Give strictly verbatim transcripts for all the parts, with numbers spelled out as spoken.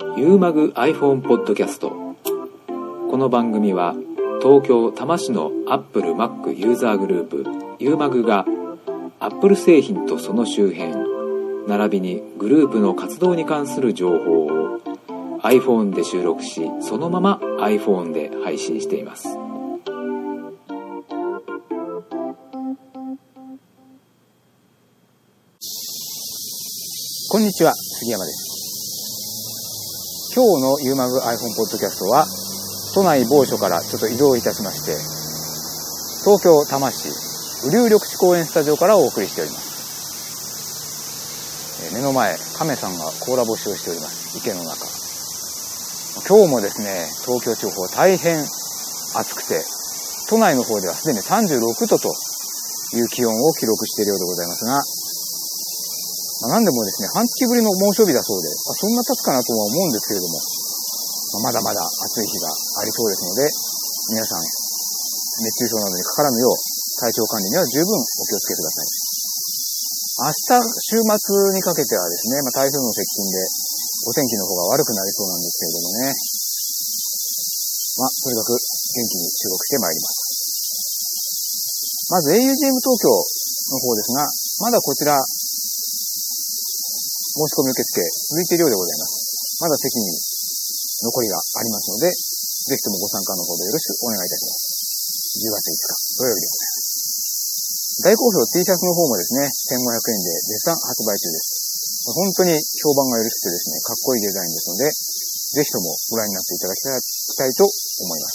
ユーマグ iPhone ポッドキャスト。この番組は東京多摩市の Apple Mac ユーザーグループユーマグが Apple 製品とその周辺並びにグループの活動に関する情報を iPhone で収録し、そのまま iPhone で配信しています。 こんにちは、杉山です。今日のユーマグ iPhone ポッドキャストは都内某所からちょっと移動いたしまして、東京多摩市雨竜緑地公園スタジオからお送りしております。目の前、亀さんが甲羅干しをしております。池の中。今日もですね、東京地方大変暑くて、都内の方ではすでにさんじゅうろくどという気温を記録しているようでございますが、まあ、何でもですね、半月ぶりの猛暑日だそうで、まあ、そんな経つかなとは思うんですけれども、まあ、まだまだ暑い日がありそうですので、皆さん熱中症などにかからぬよう体調管理には十分お気をつけください。明日週末にかけてはですね、まあ、台風の接近でお天気の方が悪くなりそうなんですけれどもね、まあ、とにかく元気に収録してまいります。まず エーユージーエム 東京の方ですが、まだこちら申し込み受付続いているようでございます。まだ席に残りがありますので、ぜひともご参加の方でよろしくお願いいたします。じゅうがついつか土曜日でございます。大好評 T シャツの方もですね、せんごひゃくえんで絶賛発売中です。本当に評判がよろしくてですね、かっこいいデザインですので、ぜひともご覧になっていただきたいと思います。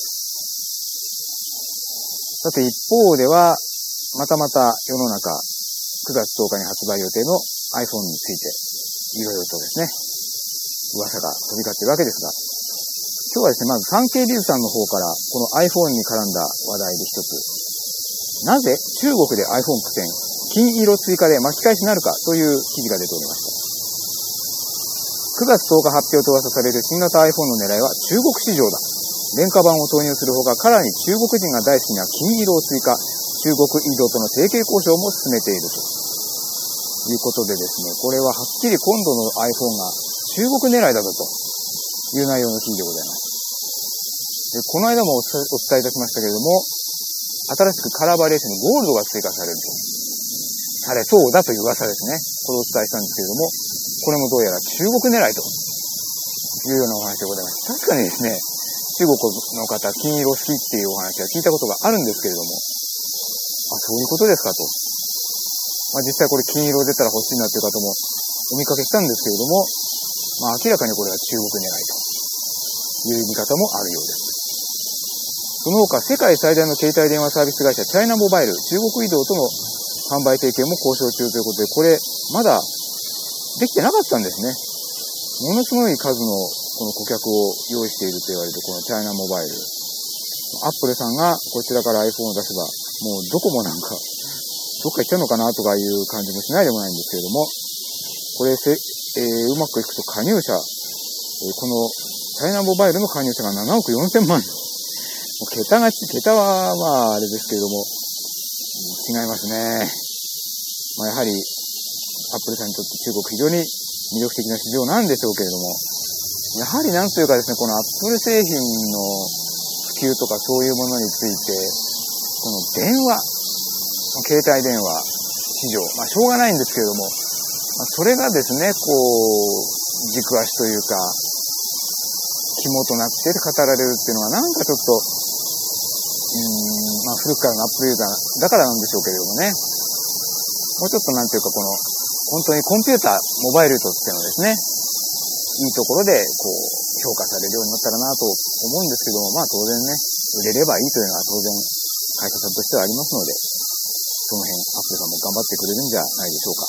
さて一方では、またまた世の中くがつとおかに発売予定の iPhone についていろいろとですね、噂が飛び交っているわけですが、今日はですね、まず産経ビズさんの方からこの iPhone に絡んだ話題で一つ、なぜ中国で iPhone 苦戦、金色追加で巻き返しになるかという記事が出ておりました。くがつとおか発表と噂される新型 iPhone の狙いは中国市場だ。廉価版を投入するほか、さらに中国人が大好きな金色を追加、中国移動との提携交渉も進めているということでですね、これははっきり今度の iPhone が中国狙いだぞという内容の記事でございます。で、この間もお伝えいたしましたけれども、新しくカラーバリエーションにゴールドが追加されるとされそうだという噂ですね。これをお伝えしたんですけれども、これもどうやら中国狙いというようなお話でございます。確かにですね、中国の方金色好きっていうお話は聞いたことがあるんですけれども、あ、そういうことですかと。まあ、実際これ金色出たら欲しいなという方もお見かけしたんですけれども、まあ、明らかにこれは中国狙いという見方もあるようです。その他、世界最大の携帯電話サービス会社チャイナモバイル、中国移動との販売提携も交渉中ということで、これまだできてなかったんですね。ものすごい数のこの顧客を用意していると言われるこのチャイナモバイル。アップルさんがこちらから iPhone を出せば、もうどこもなんか、どっか行っちゃうのかなとかいう感じもしないでもないんですけれども、これせ、えー、うまくいくと加入者、えー、このチャイナモバイルの加入者がななおくよんせんまん。もう桁がち、桁はまああれですけれども、違いますね。まあ、やはり、アップルさんにとって中国非常に魅力的な市場なんでしょうけれども、やはりなんというかですね、このアップル製品の普及とかそういうものについて、この電話、携帯電話市場、まあしょうがないんですけれども、まあ、それがですね、こう、軸足というか、肝となって語られるっていうのはなんかちょっと、うーん、まあ古くからのアップルユーザーだからなんでしょうけれどもね、もうちょっとなんていうかこの、本当にコンピューター、モバイルとしてのですね、いいところでこう評価されるようになったらなと思うんですけども、まあ当然ね、売れればいいというのは当然会社さんとしてはありますので、その辺アップルさんも頑張ってくれるんじゃないでしょうか。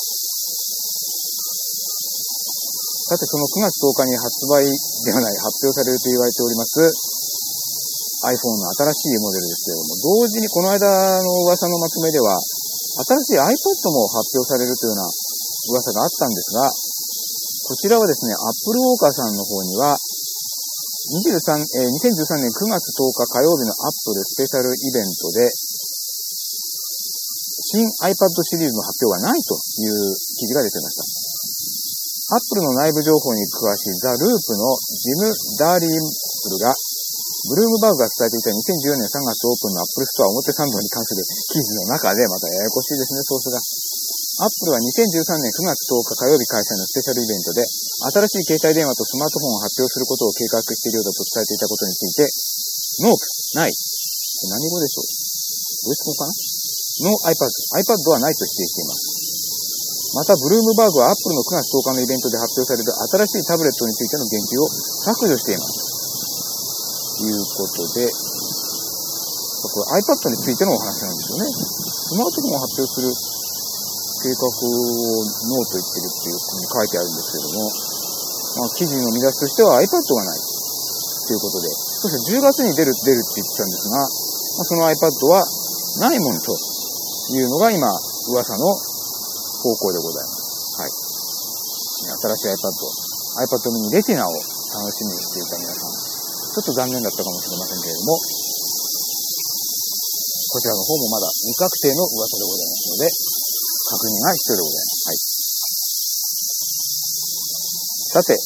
さてそのくがつとおかに発売ではない発表されると言われております iPhone の新しいモデルですけれども、同時にこの間の噂のまとめでは新しい iPad も発表されるというような噂があったんですが、こちらはですね、アップルウォーカーさんの方にはにじゅうさん、えー、にせんじゅうさんねんくがつとおか火曜日のアップルスペシャルイベントで新 iPad シリーズの発表がないという記事が出ていました。 Apple の内部情報に詳しいザ・ループのジム・ダーリンプルが、ブルームバーグが伝えていたにせんじゅうよねんさんがつオープンの Apple Store 表参道に関する記事の中で、またややこしいですね、ソースが。Apple はにせんじゅうさんねんくがつとおか火曜日開催のスペシャルイベントで、新しい携帯電話とスマートフォンを発表することを計画しているようだと伝えていたことについて、ノープ、ない。何語でしょう？ドイツ語かな？ No iPad、iPad はないと否定しています。また、ブルームバーグは Apple のくがつとおかのイベントで発表される新しいタブレットについての言及を削除しています。ということで、これ iPad についてのお話なんですよね。スマートフォンを発表する計画をノーと言ってるっていうふうに書いてあるんですけども、まあ、記事の見出しとしては iPad がないということで、そしてじゅうがつに出る、出るって言ってたんですが、まあ、その iPad はないもんというのが今、噂の方向でございます。はい。新しい iPad、iPad mini レティナを楽しみにしていた皆さん、ちょっと残念だったかもしれませんけれども、こちらの方もまだ未確定の噂でございますので、確認が必要でございます。はい。さて、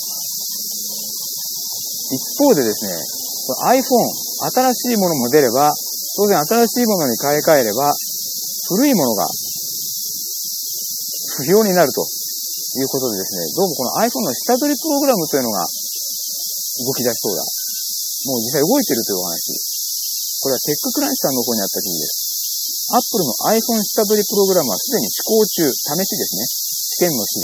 一方でですね、iPhone、新しいものも出れば、当然新しいものに買い替えれば、古いものが不要になるということでですね、どうもこの iPhone の下取りプログラムというのが動き出しそうだ。もう実際動いているというお話。これはテッククランチさんの方にあった記事です。Apple の iPhone 下取りプログラムはすでに試行中、試しですね。試験の試です。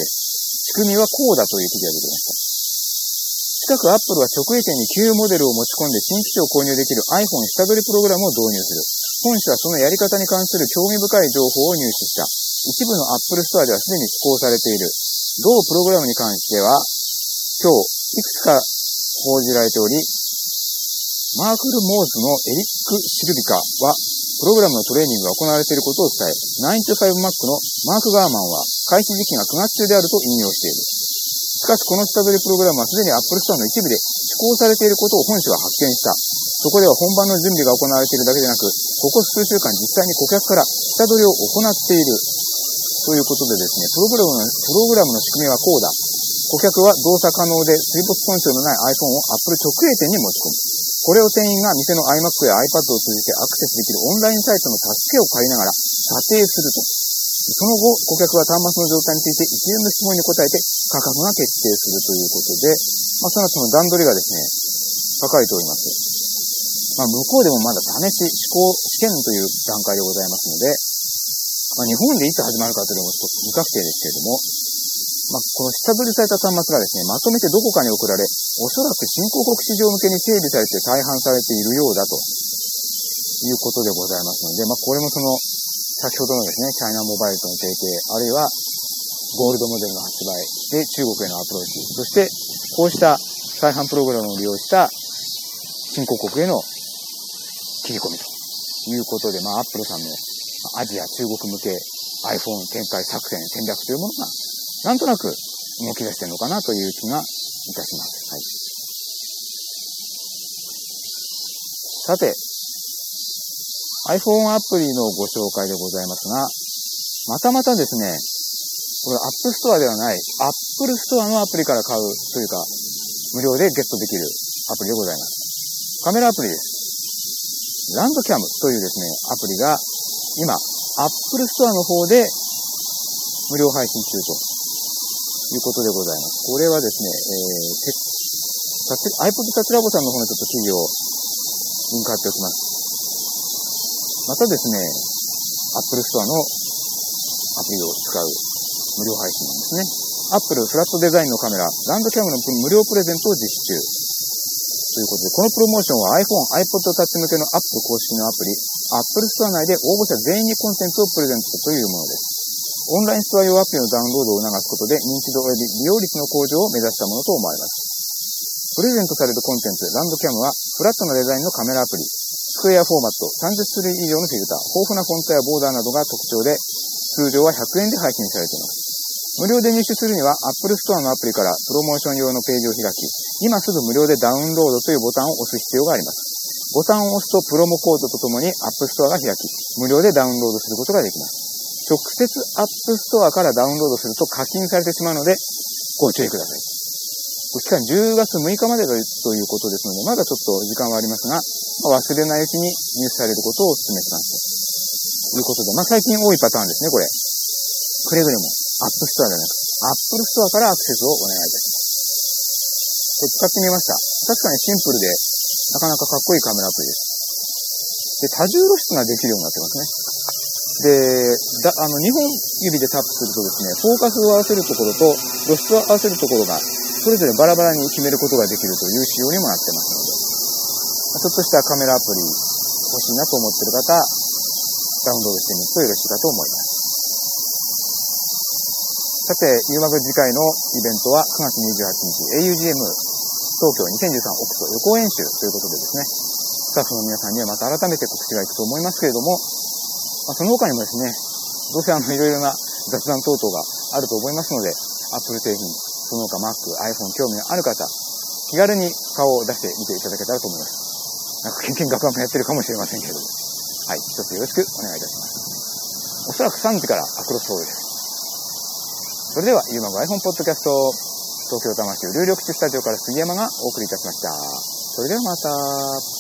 仕組みはこうだという記事が出てました。近く Apple は直営店に旧モデルを持ち込んで新機種を購入できる iPhone 下取りプログラムを導入する。本社はそのやり方に関する興味深い情報を入手した。一部の Apple Store ではすでに施行されている。同プログラムに関しては、今日いくつか報じられており、マークル・モーズのエリック・シルビカは、プログラムのトレーニングが行われていることを伝え、ナインティファイブマック のマーク・ガーマンは、開始時期がくがつ中であると引用している。しかし、この下取りプログラムはすでに Apple Store の一部で施行されていることを本社は発見した。そこでは本番の準備が行われているだけでなく、ここ数週間実際に顧客から下取りを行っている。ということでですね、プログラムの、プログラムの仕組みはこうだ。顧客は動作可能で水没損傷のない iPhone を Apple 直営店に持ち込む。これを店員が店の iMac や iPad を通じてアクセスできるオンラインサイトの助けを借りながら査定すると。その後、顧客は端末の状態について一連の質問に答えて価格が決定するということで、まあ、そのその段取りがですね、書かれております。まあ、向こうでもまだ試し、試行、試験という段階でございますので、まあ、日本でいつ始まるかというのもちょっと未確定ですけれども、まあ、この下取りされた端末がですね、まとめてどこかに送られ、おそらく新興国市場向けに整備されて再販されているようだということでございますので、まあ、これもその、先ほどのですね、チャイナモバイルとの提携、あるいはゴールドモデルの発売で中国へのアプローチ、そしてこうした再販プログラムを利用した新興国への切り込みということで、まあ、アップルさんのアジア、中国向け iPhone 展開作戦、戦略というものが、なんとなく動き出しているのかなという気がいたします。はい、さて、iPhone アプリのご紹介でございますが、またまたですね、これ App Store ではない Apple Store のアプリから買うというか、無料でゲットできるアプリでございます。カメラアプリです。ランドキャムというですね、アプリが今、Apple Store の方で無料配信中ということでございます。これはですね、えー、iPod Touch Labo さんの方のちょっと記事をリンク貼っておきます。またですね、Apple Store のアプリを使う無料配信なんですね。Apple フラットデザインのカメラ、ランドキャムの無料プレゼントを実施中。ということで、このプロモーションは iPhone、iPod Touch 向けの Apple 公式のアプリ、Apple Store 内で応募者全員にコンテンツをプレゼントというものです。オンラインストア用アプリのダウンロードを促すことで認知度及び利用率の向上を目指したものと思われます。プレゼントされるコンテンツ、ランドキャムはフラットなデザインのカメラアプリ、スクエアフォーマット、さんじゅっしゅるい以上のフィルター、豊富なフォントやボーダーなどが特徴で、通常はひゃくえんで配信されています。無料で入手するには Apple Store のアプリからプロモーション用のページを開き、今すぐ無料でダウンロードというボタンを押す必要があります。ボタンを押すとプロモコードとともに App Store が開き、無料でダウンロードすることができます。直接 App Store からダウンロードすると課金されてしまうので、 ご注意ください。期間じゅうがつむいかまでということですので、まだちょっと時間はありますが、まあ、忘れないうちに入手されることをお勧めしますということで、まあ最近多いパターンですね、これ。くれぐれもアップストアではなく、アップルストアからアクセスをお願いいたします。これ使ってみました。確かにシンプルで、なかなかかっこいいカメラアプリです。で、多重露出ができるようになってますね。で、だあのにほん指でタップするとですね、フォーカスを合わせるところと露出を合わせるところがそれぞれバラバラに決めることができるという仕様にもなってますので、ちょっとしたカメラアプリ欲しいなと思っている方、ダウンロードしてみるとよろしいかと思います。さて、ユーマグ次回のイベントはくがつにじゅうはちにち エーユージーエム 東京にせんじゅうさんオクト予行演習ということでですね、スタッフの皆さんにはまた改めて告知がいくと思いますけれども、まあ、その他にもですね、どうせあのいろいろな雑談等々があると思いますので、Apple 製品、その他 Mac、iPhone 興味のある方、気軽に顔を出してみていただけたらと思います。なんかケンケンガクガクやってるかもしれませんけれども、はい、一つよろしくお願いいたします。おそらくさんじからアクロスホールです。それでは、ユーマグ iPhone ポッドキャスト、東京多摩市有力地スタジオから杉山がお送りいたしました。それではまた。